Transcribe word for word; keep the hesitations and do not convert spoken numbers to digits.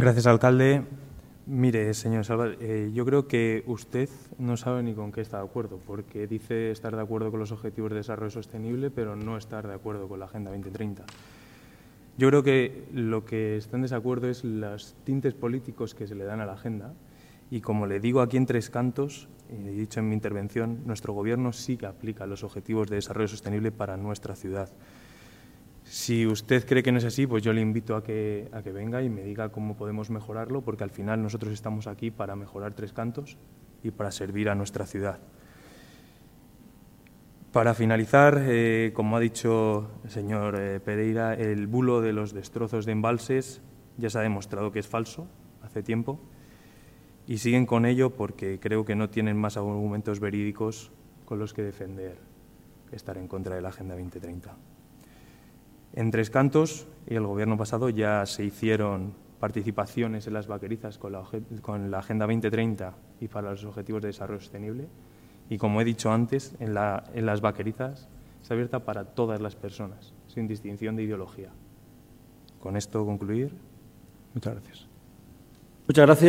Gracias, alcalde. Mire, señor Salvat, eh, yo creo que usted no sabe ni con qué está de acuerdo, porque dice estar de acuerdo con los Objetivos de Desarrollo Sostenible, pero no estar de acuerdo con la Agenda veinte treinta. Yo creo que lo que está en desacuerdo es los tintes políticos que se le dan a la agenda y, como le digo aquí en Tres Cantos, y he dicho en mi intervención, nuestro Gobierno sí que aplica los Objetivos de Desarrollo Sostenible para nuestra ciudad. Si usted cree que no es así, pues yo le invito a que, a que venga y me diga cómo podemos mejorarlo, porque al final nosotros estamos aquí para mejorar Tres Cantos y para servir a nuestra ciudad. Para finalizar, eh, como ha dicho el señor eh, Pereira, el bulo de los destrozos de embalses ya se ha demostrado que es falso hace tiempo y siguen con ello porque creo que no tienen más argumentos verídicos con los que defender estar en contra de la Agenda veinte treinta. En Tres Cantos y el Gobierno pasado ya se hicieron participaciones en las vaquerizas con la, con la Agenda veinte treinta y para los Objetivos de Desarrollo Sostenible. Y, como he dicho antes, en, la, en las vaquerizas está abierta para todas las personas, sin distinción de ideología. Con esto concluir. Muchas gracias. Muchas gracias.